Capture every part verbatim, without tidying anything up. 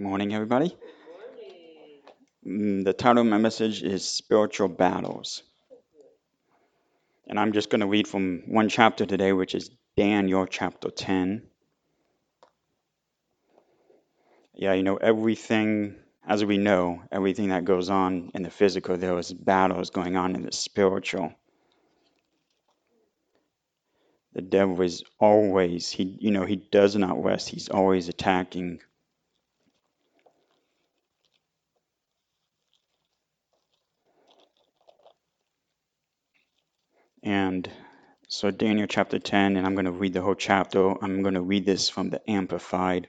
Morning, everybody. Mm, The title of my message is Spiritual Battles. And I'm just going to read from one chapter today, which is Daniel chapter ten. Yeah, you know, everything, as we know, everything that goes on in the physical, there is battles going on in the spiritual. The devil is always, he, you know, he does not rest. He's always attacking. And so Daniel chapter ten, and I'm going to read the whole chapter. I'm going to read this from the Amplified.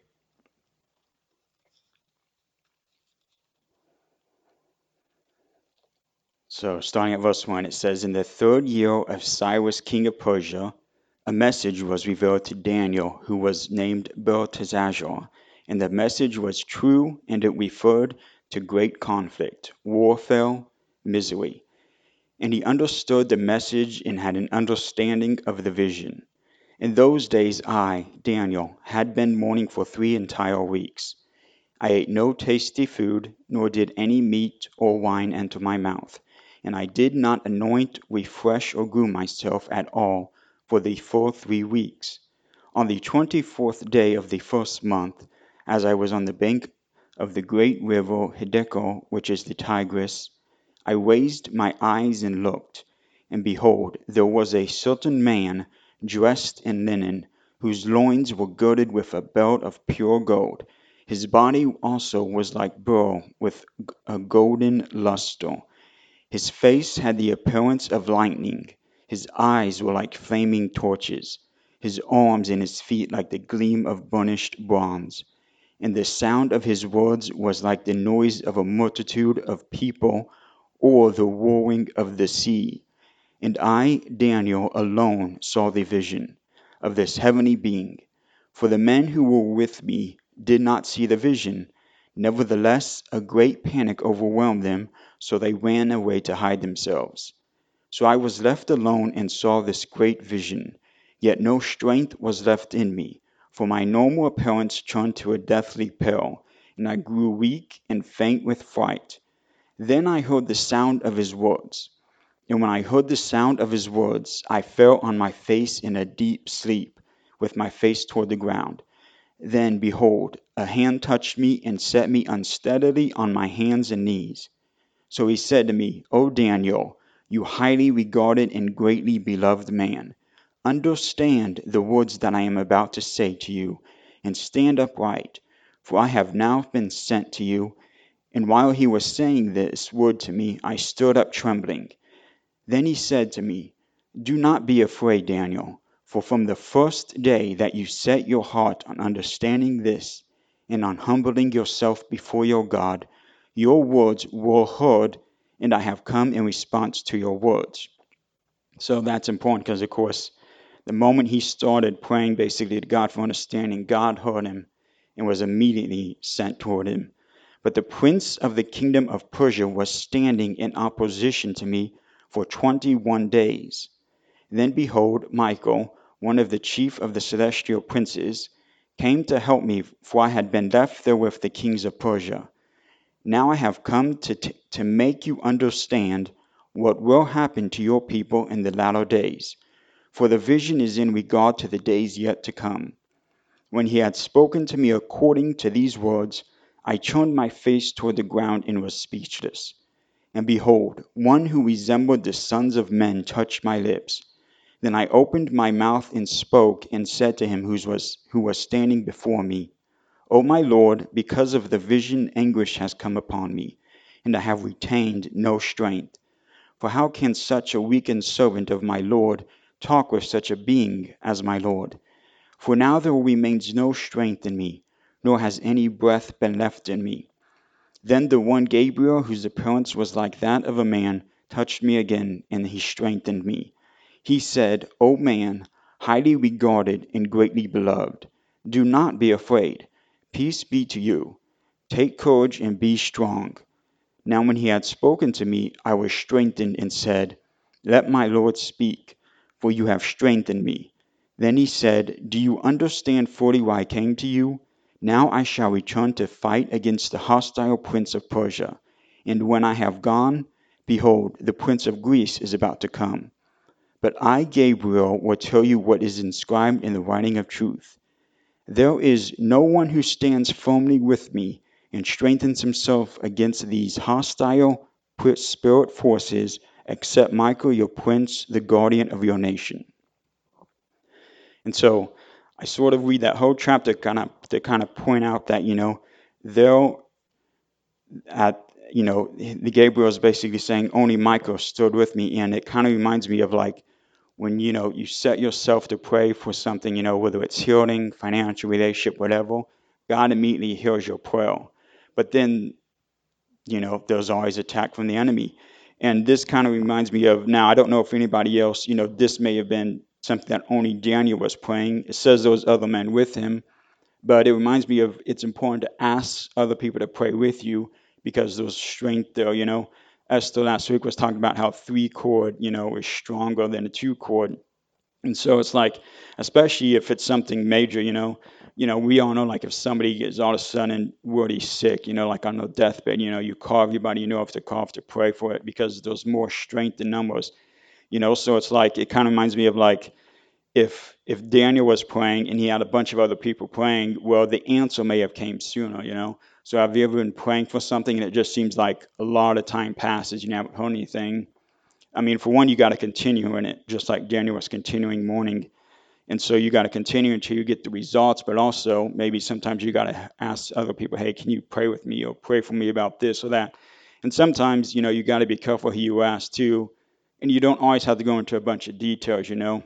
So, starting at verse one, it says, In the third year of Cyrus, king of Persia, a message was revealed to Daniel, who was named Belteshazzar. And the message was true, and it referred to great conflict, warfare, misery. And he understood the message and had an understanding of the vision. In those days, I, Daniel, had been mourning for three entire weeks. I ate no tasty food, nor did any meat or wine enter my mouth, and I did not anoint, refresh, or groom myself at all for the full three weeks. On the twenty-fourth day of the first month, as I was on the bank of the great river Hiddekel, which is the Tigris, I raised my eyes and looked, and behold, there was a certain man dressed in linen, whose loins were girded with a belt of pure gold. His body also was like beryl with a golden luster. His face had the appearance of lightning. His eyes were like flaming torches. His arms and his feet like the gleam of burnished bronze. And the sound of his words was like the noise of a multitude of people or the roaring of the sea. And I, Daniel, alone saw the vision of this heavenly being, for the men who were with me did not see the vision. Nevertheless, a great panic overwhelmed them, so they ran away to hide themselves. So I was left alone and saw this great vision. Yet no strength was left in me, for my normal appearance turned to a deathly pale, and I grew weak and faint with fright. Then I heard the sound of his words. And when I heard the sound of his words, I fell on my face in a deep sleep, with my face toward the ground. Then, behold, a hand touched me and set me unsteadily on my hands and knees. So he said to me, O Daniel, you highly regarded and greatly beloved man, understand the words that I am about to say to you, and stand upright, for I have now been sent to you. And while he was saying this word to me, I stood up trembling. Then he said to me, Do not be afraid, Daniel, for from the first day that you set your heart on understanding this and on humbling yourself before your God, your words were heard, and I have come in response to your words. So that's important because, of course, the moment he started praying basically to God for understanding, God heard him and was immediately sent toward him. But the prince of the kingdom of Persia was standing in opposition to me for twenty-one days. Then behold, Michael, one of the chief of the celestial princes, came to help me, for I had been left there with the kings of Persia. Now I have come to, t- to make you understand what will happen to your people in the latter days, for the vision is in regard to the days yet to come. When he had spoken to me according to these words, I turned my face toward the ground and was speechless. And behold, one who resembled the sons of men touched my lips. Then I opened my mouth and spoke, and said to him who was, who was standing before me, O my Lord, because of the vision anguish has come upon me, and I have retained no strength. For how can such a weakened servant of my Lord talk with such a being as my Lord? For now there remains no strength in me, nor has any breath been left in me. Then the one Gabriel, whose appearance was like that of a man, touched me again, and he strengthened me. He said, O man, highly regarded and greatly beloved, do not be afraid. Peace be to you. Take courage and be strong. Now when he had spoken to me, I was strengthened and said, Let my Lord speak, for you have strengthened me. Then he said, Do you understand fully why I came to you? Now I shall return to fight against the hostile prince of Persia. And when I have gone, behold, the prince of Greece is about to come. But I, Gabriel, will tell you what is inscribed in the writing of truth. There is no one who stands firmly with me and strengthens himself against these hostile spirit forces except Michael, your prince, the guardian of your nation. And so I sort of read that whole chapter kind of to kind of point out that, you know, they'll at you know, the Gabriel is basically saying only Michael stood with me, and it kind of reminds me of like when you know you set yourself to pray for something, you know, whether it's healing, financial, relationship, whatever, God immediately hears your prayer. But then, you know, there's always attack from the enemy. And this kind of reminds me of now, I don't know if anybody else, you know, this may have been something that only Daniel was praying. It says those other men with him, but it reminds me of it's important to ask other people to pray with you because there's strength there, you know. Esther last week was talking about how three chord, you know, is stronger than a two chord. And so it's like, especially if it's something major, you know, you know, we all know like if somebody gets all of a sudden really sick, you know, like on their deathbed, you know, you call everybody you know if to call to pray for it because there's more strength in numbers, you know. So it's like it kind of reminds me of like if if Daniel was praying and he had a bunch of other people praying, well, the answer may have came sooner, you know. So have you ever been praying for something and it just seems like a lot of time passes, you haven't heard anything? I mean, for one, you got to continue in it, just like Daniel was continuing mourning. And so you got to continue until you get the results, but also maybe sometimes you got to ask other people, hey, can you pray with me or pray for me about this or that? And sometimes, you know, you got to be careful who you ask too. And you don't always have to go into a bunch of details, you know.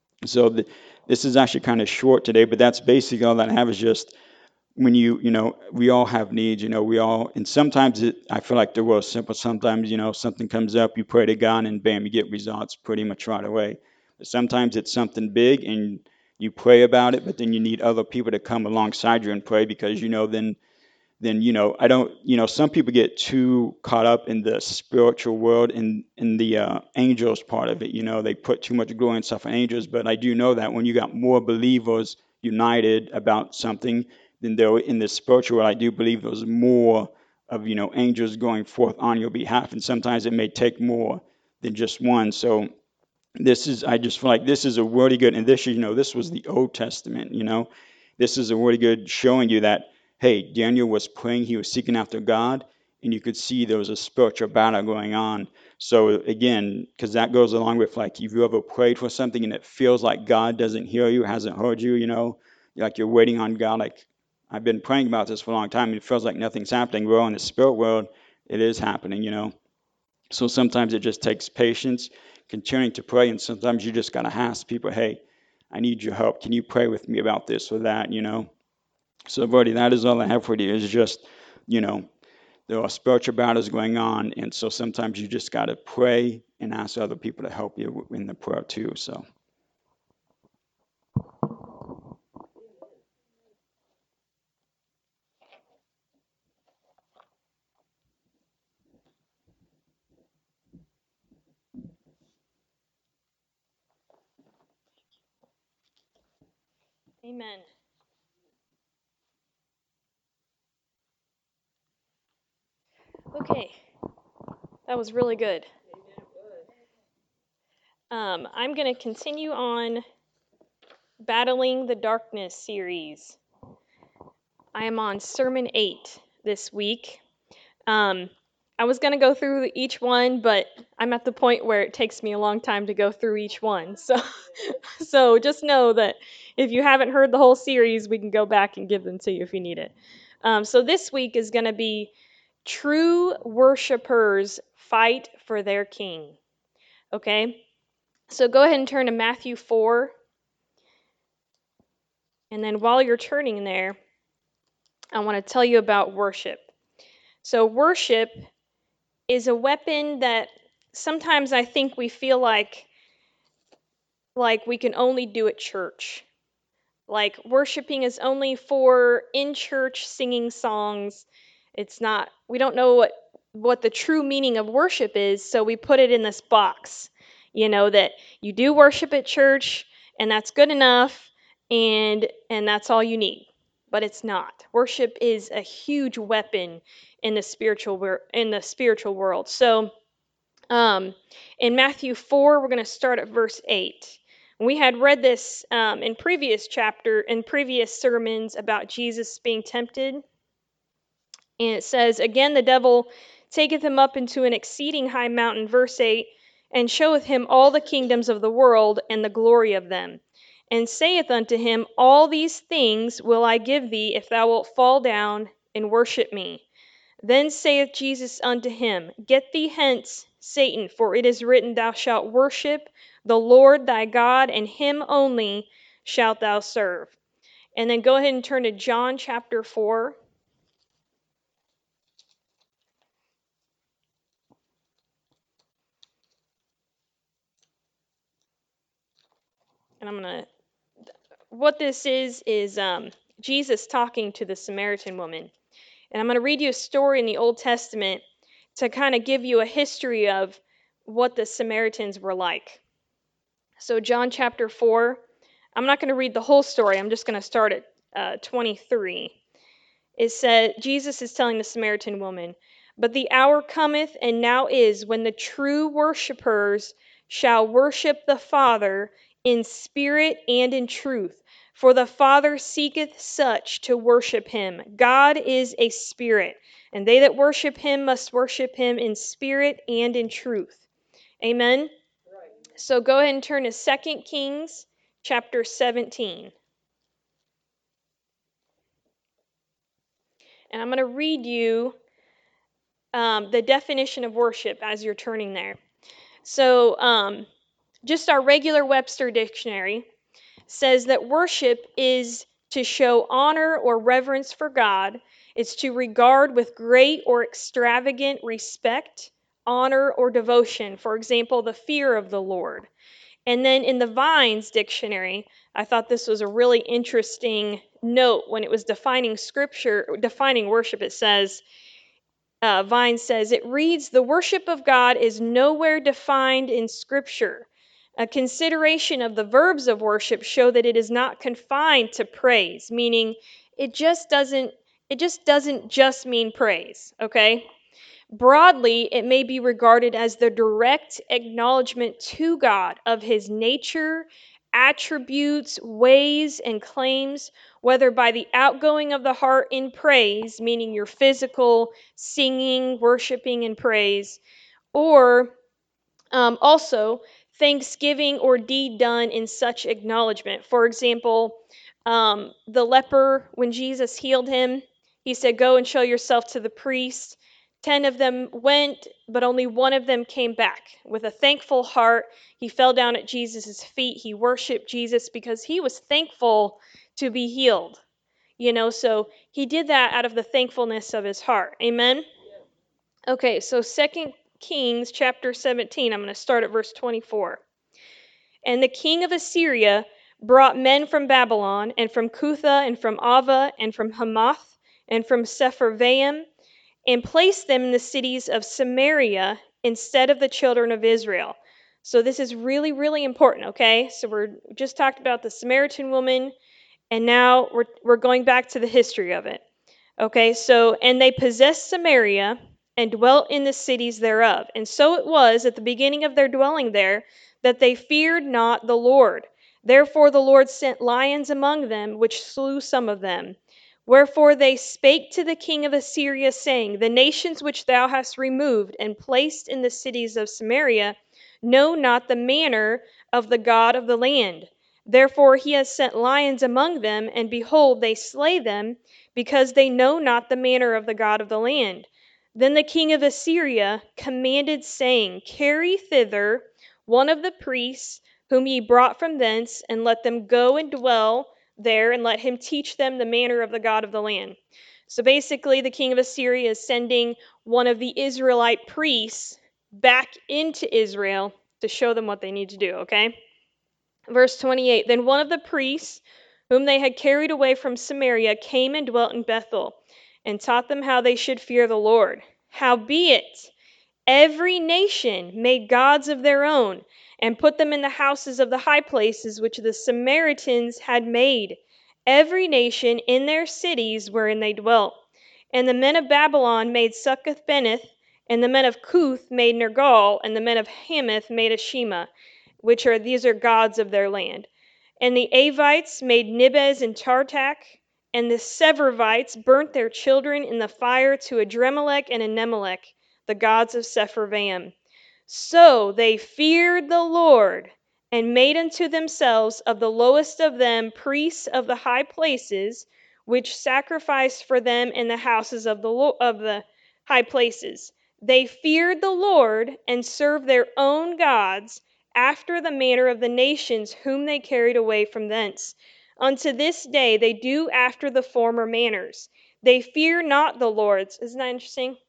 So the, this is actually kind of short today, but that's basically all that I have is just when you, you know, we all have needs, you know, we all, and sometimes it, I feel like the world's simple. Sometimes, you know, something comes up, you pray to God and bam, you get results pretty much right away. But sometimes it's something big and you pray about it, but then you need other people to come alongside you and pray because, you know, then then you know I don't you know some people get too caught up in the spiritual world and in the uh, angels part of it. You know, they put too much glory and stuff on angels, but I do know that when you got more believers united about something, then there in the spiritual world, I do believe there's more of you know angels going forth on your behalf, and sometimes it may take more than just one. So this is I just feel like this is a really good, and this you know this was the Old Testament. You know, this is a really good showing you that hey, Daniel was praying, he was seeking after God, and you could see there was a spiritual battle going on. So again, because that goes along with like if you ever prayed for something and it feels like God doesn't hear you, hasn't heard you, you know, like you're waiting on God. Like I've been praying about this for a long time, and it feels like nothing's happening. Well, in the spirit world, it is happening, you know. So sometimes it just takes patience, continuing to pray, and sometimes you just gotta ask people, hey, I need your help. Can you pray with me about this or that, you know? So, buddy, that is all I have for you. Is just, you know, there are spiritual battles going on, and so sometimes you just gotta pray and ask other people to help you in the prayer too. So, Amen. Okay, that was really good. Um, I'm going to continue on Battling the Darkness series. I am on Sermon eight this week. Um, I was going to go through each one, but I'm at the point where it takes me a long time to go through each one. So, so just know that if you haven't heard the whole series, we can go back and give them to you if you need it. Um, so this week is going to be True Worshipers Fight for Their King. Okay? So go ahead and turn to Matthew four. And then while you're turning there, I want to tell you about worship. So, worship is a weapon that sometimes I think we feel like like we can only do at church. Like worshiping is only for in church singing songs. It's not we don't know what what the true meaning of worship is, so we put it in this box. You know that you do worship at church and that's good enough and and that's all you need. but it's not. Worship is a huge weapon in the spiritual wor- in the spiritual world. So, um, in Matthew four, we're going to start at verse eight. We had read this um, in previous chapter, in previous sermons about Jesus being tempted. And it says, Again, the devil taketh him up into an exceeding high mountain, verse eight, and showeth him all the kingdoms of the world and the glory of them, and saith unto him, All these things will I give thee, if thou wilt fall down and worship me. Then saith Jesus unto him, Get thee hence, Satan, for it is written, Thou shalt worship the Lord thy God, and him only shalt thou serve. And then go ahead and turn to John chapter four. And I'm going to, what this is, is um, Jesus talking to the Samaritan woman. And I'm going to read you a story in the Old Testament to kind of give you a history of what the Samaritans were like. So, John chapter four, I'm not going to read the whole story, I'm just going to start at uh, twenty-three. It said, Jesus is telling the Samaritan woman, But the hour cometh, and now is, when the true worshipers shall worship the Father in spirit and in truth. For the Father seeketh such to worship him. God is a spirit, and they that worship him must worship him in spirit and in truth. Amen? So go ahead and turn to Second Kings chapter seventeen. And I'm going to read you um, the definition of worship as you're turning there. So, um, just our regular Webster dictionary says that worship is to show honor or reverence for God. It's to regard with great or extravagant respect, honor, or devotion. For example, the fear of the Lord. And then in the Vines dictionary, I thought this was a really interesting note when it was defining scripture, defining worship. It says, uh, Vine says, it reads, The worship of God is nowhere defined in Scripture. A consideration of the verbs of worship show that it is not confined to praise, meaning it just doesn't it just doesn't just mean praise, okay? Broadly, it may be regarded as the direct acknowledgement to God of his nature, attributes, ways, and claims, whether by the outgoing of the heart in praise, meaning your physical singing, worshiping, and praise, or um, also, thanksgiving or deed done in such acknowledgement. For example, um, the leper, when Jesus healed him, he said, Go and show yourself to the priest. Ten of them went, but only one of them came back. With a thankful heart, he fell down at Jesus' feet. He worshiped Jesus because he was thankful to be healed. You know, so he did that out of the thankfulness of his heart. Amen? Okay, so Second Kings chapter seventeen, I'm going to start at verse twenty-four. And the king of Assyria brought men from Babylon, and from Cutha, and from Ava, and from Hamath, and from Sepharvaim, and placed them in the cities of Samaria instead of the children of Israel. So this is really, really important, okay? So we're we just talked about the Samaritan woman, and now we're we're going back to the history of it. Okay, so, and they possessed Samaria and dwelt in the cities thereof. And so it was at the beginning of their dwelling there that they feared not the Lord. Therefore the Lord sent lions among them, which slew some of them. Wherefore they spake to the king of Assyria, saying, The nations which thou hast removed and placed in the cities of Samaria know not the manner of the God of the land. Therefore he has sent lions among them, and behold, they slay them, because they know not the manner of the God of the land. Then the king of Assyria commanded, saying, Carry thither one of the priests whom ye brought from thence, and let them go and dwell there, and let him teach them the manner of the God of the land. So basically, the king of Assyria is sending one of the Israelite priests back into Israel to show them what they need to do, okay? Verse twenty-eight, Then one of the priests whom they had carried away from Samaria came and dwelt in Bethel, and taught them how they should fear the Lord. Howbeit, every nation made gods of their own, and put them in the houses of the high places which the Samaritans had made. every nation in their cities wherein they dwelt. And the men of Babylon made Succoth-Beneth, and the men of Cuth made Nergal, and the men of Hamath made Ashima, which are these are gods of their land. And the Avites made Nibez and Tartak, and the Sevarvites burnt their children in the fire to Adremelech and Anemelech, the gods of Sepharvaim. So they feared the Lord, and made unto themselves of the lowest of them priests of the high places, which sacrificed for them in the houses of the lo- of the high places. They feared the Lord, and served their own gods, after the manner of the nations whom they carried away from thence. Unto this day they do after the former manners. They fear not the Lord. Isn't that interesting?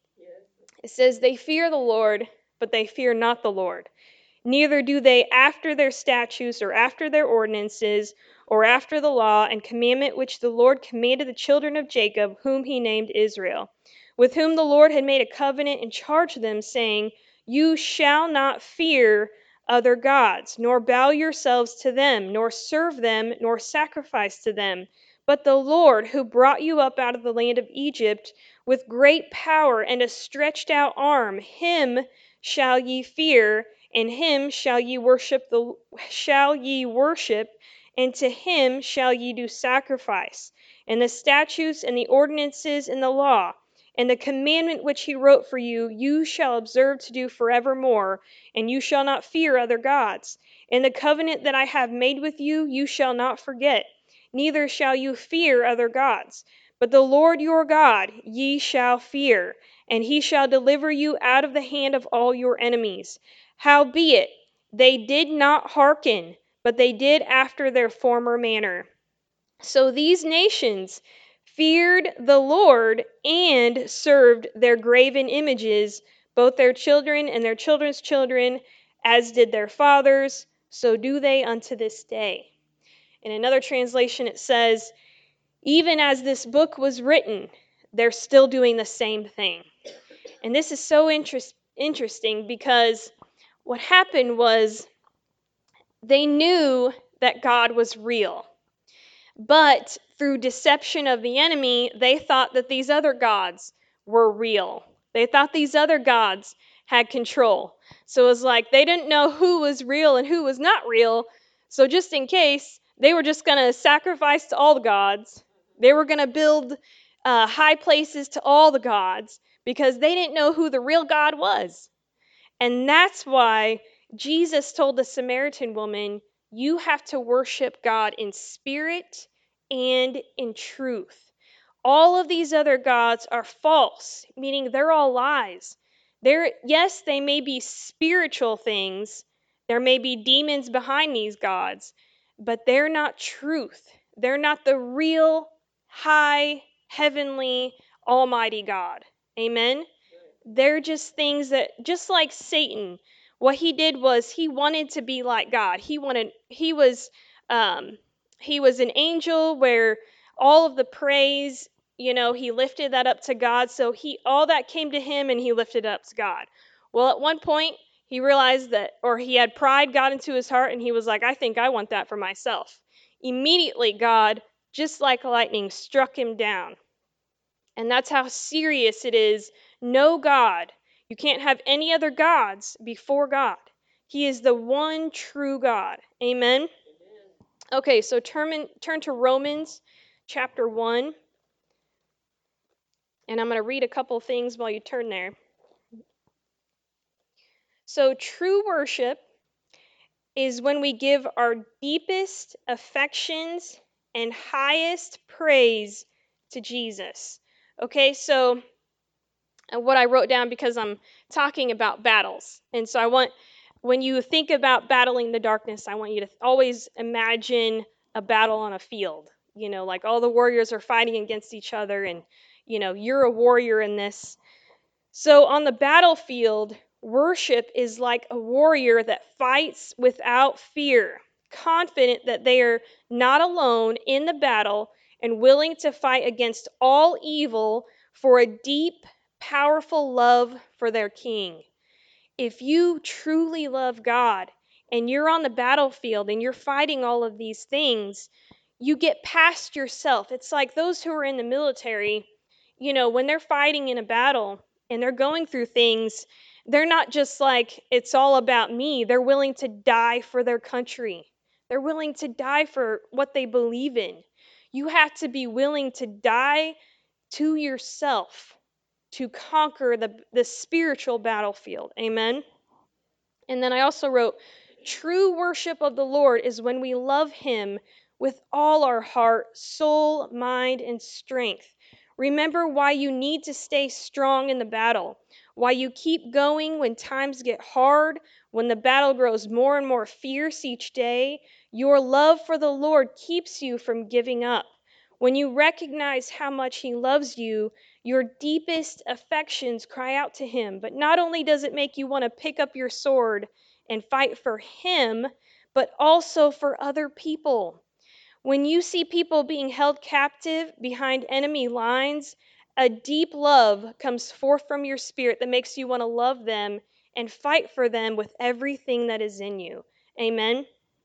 It says they fear the Lord, but they fear not the Lord. Neither do they after their statutes, or after their ordinances, or after the law and commandment which the Lord commanded the children of Jacob, whom he named Israel, with whom the Lord had made a covenant and charged them, saying, You shall not fear other gods, nor bow yourselves to them, nor serve them, nor sacrifice to them. But the Lord, who brought you up out of the land of Egypt with great power and a stretched out arm, him shall ye fear, and him shall ye worship the shall ye worship, and to him shall ye do sacrifice. And the statutes and the ordinances and the law and the commandment which he wrote for you, you shall observe to do forevermore, and you shall not fear other gods. And the covenant that I have made with you, you shall not forget, neither shall you fear other gods. But the Lord your God ye shall fear, and he shall deliver you out of the hand of all your enemies. Howbeit, they did not hearken, but they did after their former manner. So these nations feared the Lord and served their graven images, both their children and their children's children, as did their fathers, so do they unto this day. In another translation, it says, even as this book was written, they're still doing the same thing. And this is so interest, interesting because what happened was they knew that God was real. But through deception of the enemy, they thought that these other gods were real. They thought these other gods had control. So it was like they didn't know who was real and who was not real. So just in case, they were just going to sacrifice to all the gods. They were going to build uh, high places to all the gods because they didn't know who the real God was. And that's why Jesus told the Samaritan woman, you have to worship God in spirit and in truth. All of these other gods are false, meaning they're all lies. They're, yes, they may be spiritual things. There may be demons behind these gods, but they're not truth. They're not the real, high, heavenly, almighty God. Amen? They're just things that, just like Satan, what he did was he wanted to be like God. He wanted, he was, um, he was an angel where all of the praise, you know, he lifted that up to God. So he, all that came to him and he lifted it up to God. Well, at one point he realized that, or he had pride got into his heart and he was like, I think I want that for myself. Immediately God, just like lightning, struck him down. And that's how serious it is. No God. You can't have any other gods before God. He is the one true God. Amen? Okay, so turn, turn to Romans chapter one. And I'm going to read a couple things while you turn there. So, true worship is when we give our deepest affections and highest praise to Jesus. Okay, so what I wrote down because I'm talking about battles. And so I want, when you think about battling the darkness, I want you to always imagine a battle on a field. You know, like all the warriors are fighting against each other, and, you know, you're a warrior in this. So on the battlefield, worship is like a warrior that fights without fear, confident that they are not alone in the battle and willing to fight against all evil for a deep, powerful love for their king. If you truly love God and you're on the battlefield and you're fighting all of these things, you get past yourself. It's like those who are in the military, you know, when they're fighting in a battle and they're going through things, they're not just like, it's all about me. They're willing to die for their country. They're willing to die for what they believe in. You have to be willing to die to yourself to conquer the, the spiritual battlefield. Amen. And then I also wrote, true worship of the Lord is when we love him with all our heart, soul, mind, and strength. Remember why you need to stay strong in the battle, why you keep going when times get hard, when the battle grows more and more fierce each day. Your love for the Lord keeps you from giving up. When you recognize how much he loves you, your deepest affections cry out to him. But not only does it make you want to pick up your sword and fight for him, but also for other people. When you see people being held captive behind enemy lines, a deep love comes forth from your spirit that makes you want to love them and fight for them with everything that is in you. Amen.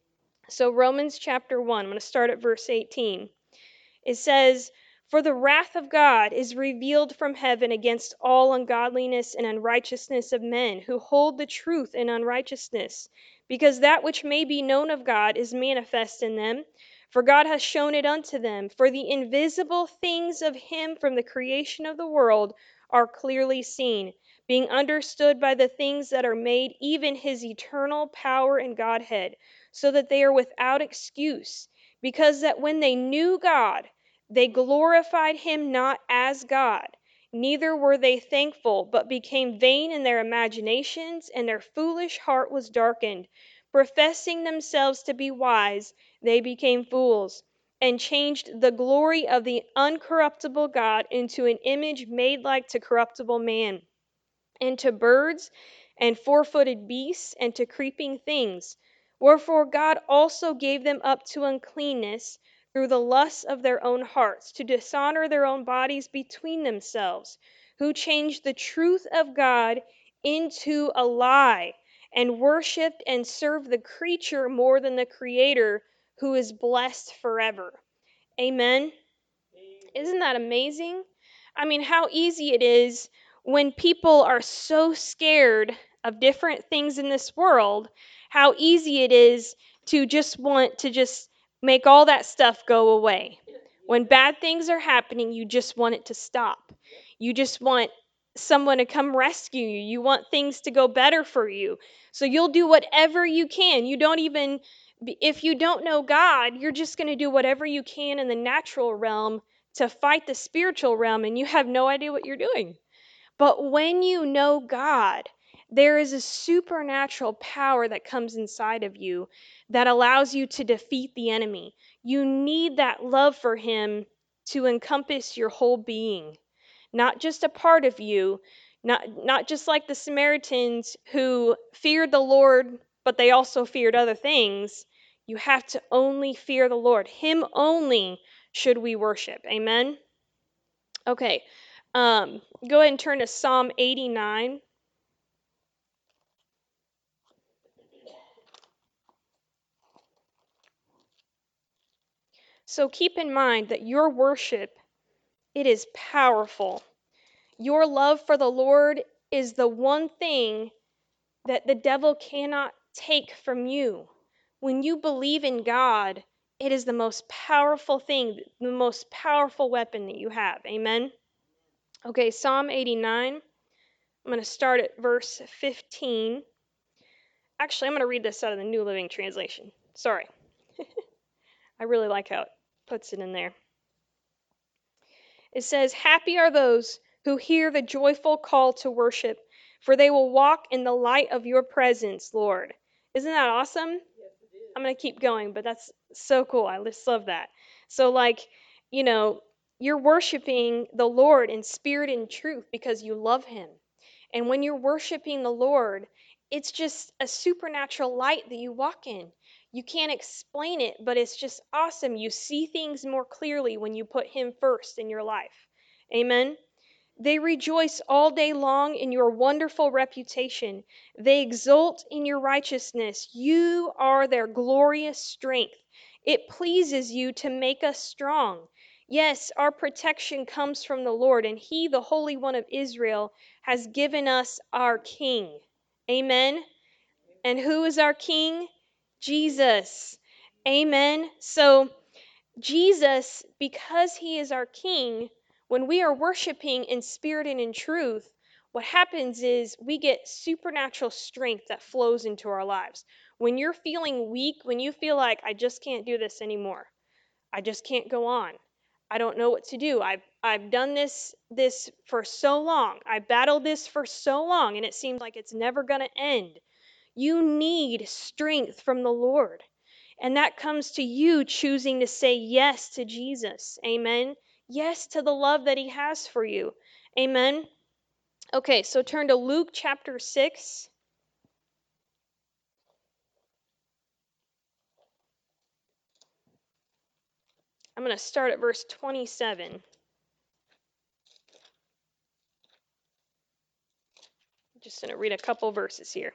So Romans chapter one, I'm going to start at verse eighteen. It says, for the wrath of God is revealed from heaven against all ungodliness and unrighteousness of men who hold the truth in unrighteousness, because that which may be known of God is manifest in them, for God has shown it unto them. For the invisible things of him from the creation of the world are clearly seen, being understood by the things that are made, even his eternal power and Godhead, so that they are without excuse. Because that when they knew God, they glorified him not as God, neither were they thankful, but became vain in their imaginations, and their foolish heart was darkened. Professing themselves to be wise, they became fools, and changed the glory of the uncorruptible God into an image made like to corruptible man, and to birds, and four-footed beasts, and to creeping things. Wherefore God also gave them up to uncleanness through the lusts of their own hearts, to dishonor their own bodies between themselves, who changed the truth of God into a lie, and worshipped and served the creature more than the Creator, who is blessed forever. Amen. Isn't that amazing? I mean, how easy it is when people are so scared of different things in this world, how easy it is to just want to just make all that stuff go away. When bad things are happening, you just want it to stop. You just want someone to come rescue you. You want things to go better for you. So you'll do whatever you can. You don't even, if you don't know God, you're just going to do whatever you can in the natural realm to fight the spiritual realm, and you have no idea what you're doing. But when you know God, there is a supernatural power that comes inside of you that allows you to defeat the enemy. You need that love for him to encompass your whole being, not just a part of you, not, not just like the Samaritans who feared the Lord, but they also feared other things. You have to only fear the Lord. Him only should we worship. Amen? Okay. Um, go ahead and turn to Psalm eighty-nine. So keep in mind that your worship, it is powerful. Your love for the Lord is the one thing that the devil cannot take from you. When you believe in God, it is the most powerful thing, the most powerful weapon that you have. Amen? Okay, Psalm eighty-nine. I'm going to start at verse fifteen. Actually, I'm going to read this out of the New Living Translation. Sorry. I really like how it puts it in there. It says, happy are those who hear the joyful call to worship, for they will walk in the light of your presence, Lord. Isn't that awesome? Yes, it is. I'm going to keep going, but that's so cool. I just love that. So, like, you know, you're worshiping the Lord in spirit and truth because you love him. And when you're worshiping the Lord, it's just a supernatural light that you walk in. You can't explain it, but it's just awesome. You see things more clearly when you put him first in your life. Amen. They rejoice all day long in your wonderful reputation. They exult in your righteousness. You are their glorious strength. It pleases you to make us strong. Yes, our protection comes from the Lord, and He, the Holy One of Israel, has given us our King. Amen. And who is our King? Jesus. Amen. So, Jesus, because He is our King, when we are worshiping in spirit and in truth, what happens is we get supernatural strength that flows into our lives. When you're feeling weak, when you feel like, I just can't do this anymore, I just can't go on, I don't know what to do, I've, I've done this, this for so long, I've battled this for so long, and it seems like it's never going to end. You need strength from the Lord. And that comes to you choosing to say yes to Jesus. Amen. Yes to the love that He has for you. Amen. Okay, so turn to Luke chapter six. I'm going to start at verse twenty-seven. I'm just going to read a couple verses here.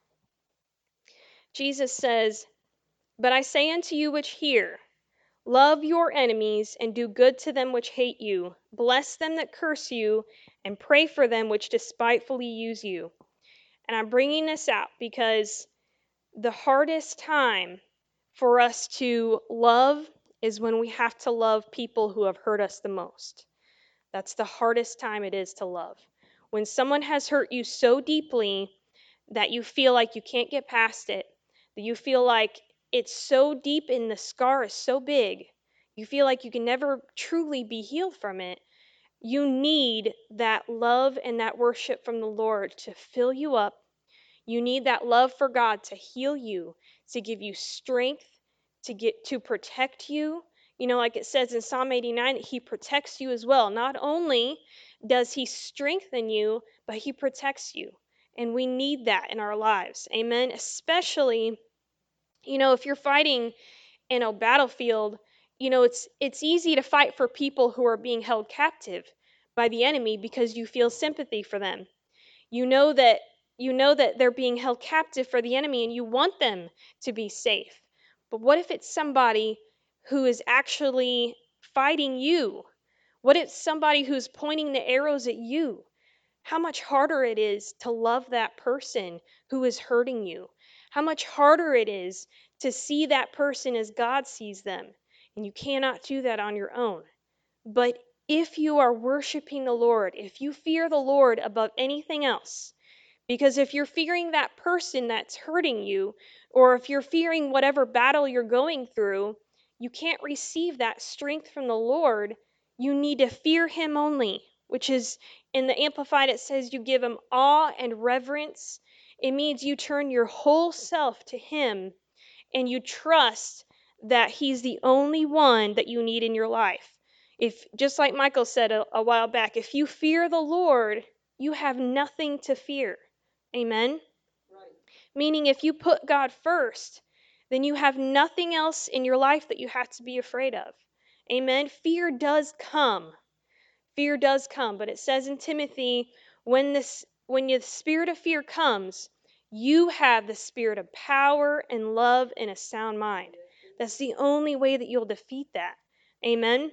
Jesus says, "But I say unto you which hear, love your enemies, and do good to them which hate you. Bless them that curse you, and pray for them which despitefully use you." And I'm bringing this out because the hardest time for us to love is when we have to love people who have hurt us the most. That's the hardest time it is to love. When someone has hurt you so deeply that you feel like you can't get past it, that you feel like it's so deep and the scar is so big, you feel like you can never truly be healed from it, you need that love and that worship from the Lord to fill you up. You need that love for God to heal you, to give you strength, to get to protect you. You know, like it says in Psalm eighty-nine, that He protects you as well. Not only does He strengthen you, but He protects you. And we need that in our lives. Amen. Especially, you know, if you're fighting in a battlefield, you know, it's it's easy to fight for people who are being held captive by the enemy because you feel sympathy for them. You know that you know that they're being held captive for the enemy and you want them to be safe. But what if it's somebody who is actually fighting you? What if somebody who's pointing the arrows at you? How much harder it is to love that person who is hurting you. How much harder it is to see that person as God sees them. And you cannot do that on your own. But if you are worshiping the Lord, if you fear the Lord above anything else, because if you're fearing that person that's hurting you, or if you're fearing whatever battle you're going through, you can't receive that strength from the Lord. You need to fear Him only, which is in the Amplified, it says you give Him awe and reverence. It means you turn your whole self to Him and you trust that He's the only one that you need in your life. If, just like Michael said a, a while back, if you fear the Lord, you have nothing to fear. Amen? Right. Meaning if you put God first, then you have nothing else in your life that you have to be afraid of. Amen? Fear does come. Fear does come, but it says in Timothy, when this when the spirit of fear comes, you have the spirit of power and love and a sound mind. That's the only way that you'll defeat that. Amen?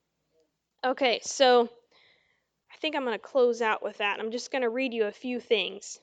Okay, so I think I'm going to close out with that. I'm just going to read you a few things.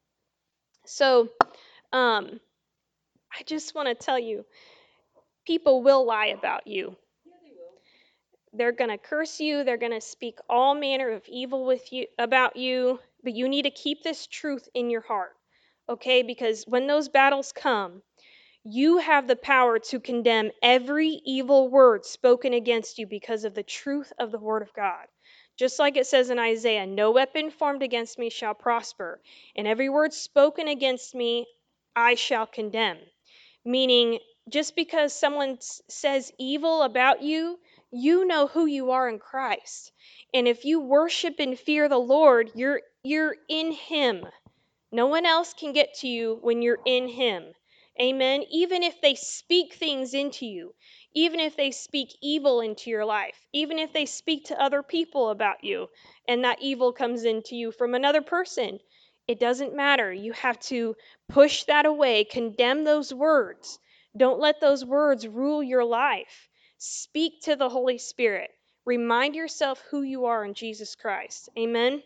So, um, I just want to tell you, people will lie about you. They're going to curse you. They're going to speak all manner of evil with you about you, but you need to keep this truth in your heart, okay? Because when those battles come, you have the power to condemn every evil word spoken against you because of the truth of the Word of God. Just like it says in Isaiah, no weapon formed against me shall prosper, and every word spoken against me I shall condemn. Meaning, just because someone says evil about you, you know who you are in Christ. And if you worship and fear the Lord, you're you're in Him. No one else can get to you when you're in Him. Amen. Even if they speak things into you, even if they speak evil into your life, even if they speak to other people about you, and that evil comes into you from another person, it doesn't matter. You have to push that away, condemn those words, Don't let those words rule your life. Speak to the Holy Spirit. Remind yourself who you are in Jesus Christ. Amen.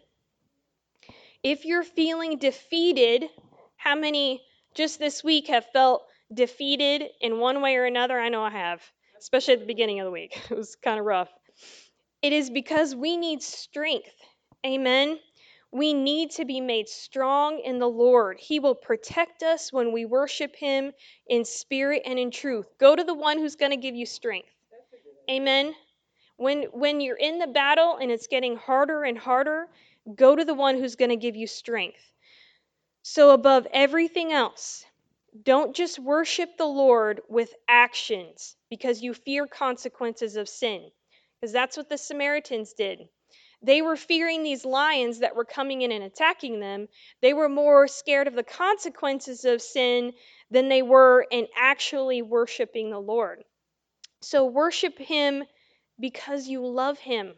If you're feeling defeated, how many just this week have felt defeated in one way or another? I know I have, especially at the beginning of the week. It was kind of rough. It is because we need strength. Amen. We need to be made strong in the Lord. He will protect us when we worship Him in spirit and in truth. Go to the one who's going to give you strength. Amen. When when you're in the battle and it's getting harder and harder, go to the one who's going to give you strength. So above everything else, don't just worship the Lord with actions because you fear consequences of sin, because that's what the Samaritans did. They were fearing these lions that were coming in and attacking them. They were more scared of the consequences of sin than they were in actually worshiping the Lord. So worship Him because you love Him.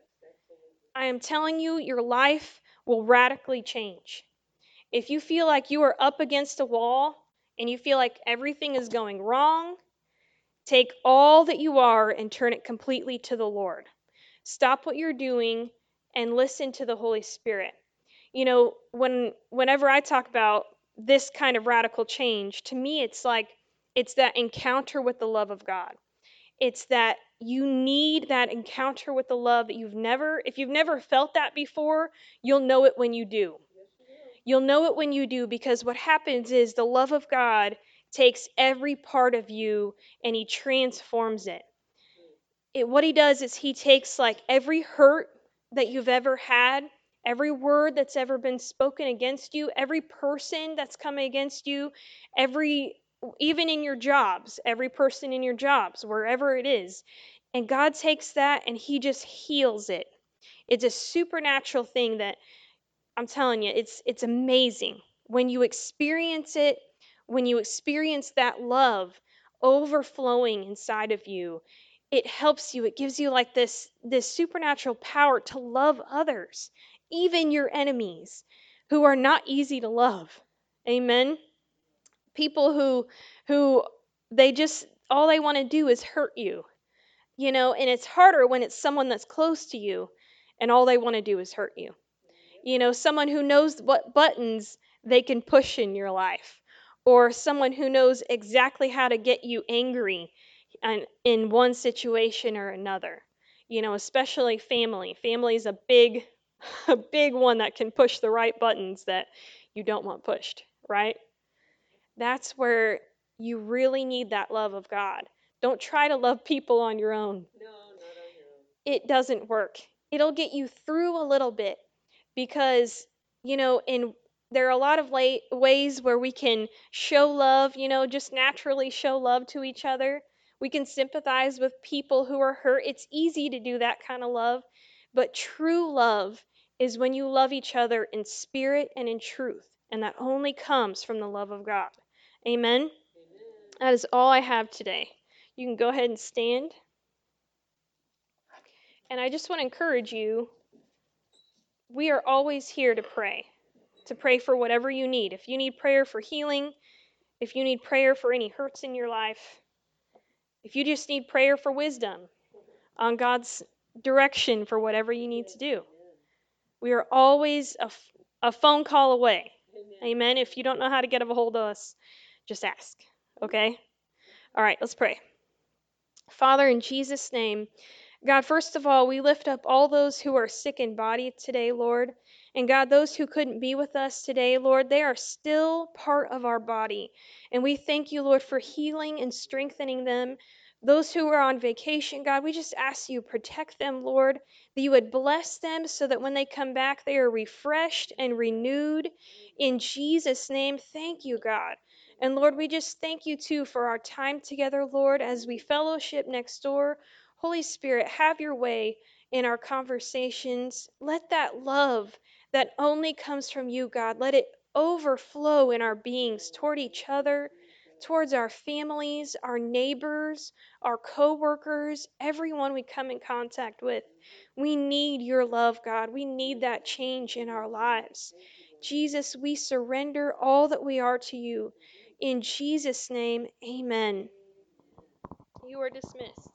I am telling you, your life will radically change. If you feel like you are up against a wall and you feel like everything is going wrong, take all that you are and turn it completely to the Lord. Stop what you're doing and listen to the Holy Spirit. You know, when whenever I talk about this kind of radical change, to me it's like it's that encounter with the love of God. It's that you need that encounter with the love that you've never, if you've never felt that before, you'll know it when you do. You'll know it when you do, because what happens is the love of God takes every part of you and He transforms it. It what He does is He takes like every hurt that you've ever had, every word that's ever been spoken against you, every person that's coming against you, every even in your jobs, every person in your jobs, wherever it is. And God takes that and He just heals it. It's a supernatural thing that I'm telling you, it's it's amazing. When you experience it, when you experience that love overflowing inside of you, it helps you. It gives you like this this supernatural power to love others, even your enemies, who are not easy to love. Amen. People who who they just all they want to do is hurt you. You know, and it's harder when it's someone that's close to you and all they want to do is hurt you. You know, someone who knows what buttons they can push in your life, or someone who knows exactly how to get you angry and in one situation or another. You know, especially family. Family is a big a big one that can push the right buttons that you don't want pushed, right? That's where you really need that love of God. Don't try to love people on your own. It doesn't work. It'll get you through a little bit, because, you know, in there are a lot of la- ways where we can show love, you know, just naturally show love to each other. We can sympathize with people who are hurt. It's easy to do that kind of love, but true love is when you love each other in spirit and in truth, and that only comes from the love of God. Amen. That is all I have today. You can go ahead and stand. And I just want to encourage you, we are always here to pray, to pray for whatever you need. If you need prayer for healing, if you need prayer for any hurts in your life, if you just need prayer for wisdom on God's direction for whatever you need to do, we are always a, f- a phone call away. Amen. If you don't know how to get a hold of us, just ask. Okay? All right, let's pray. Father, in Jesus' name, God, first of all, we lift up all those who are sick in body today, Lord. And God, those who couldn't be with us today, Lord, they are still part of our body. And we thank you, Lord, for healing and strengthening them. Those who are on vacation, God, we just ask you protect them, Lord, that you would bless them so that when they come back, they are refreshed and renewed. In Jesus' name, thank you, God. And Lord, we just thank you too for our time together, Lord, as we fellowship next door. Holy Spirit, have your way in our conversations. Let that love that only comes from you, God, let it overflow in our beings toward each other, towards our families, our neighbors, our co-workers, everyone we come in contact with. We need your love, God. We need that change in our lives. Jesus, we surrender all that we are to you. In Jesus' name, amen. You are dismissed.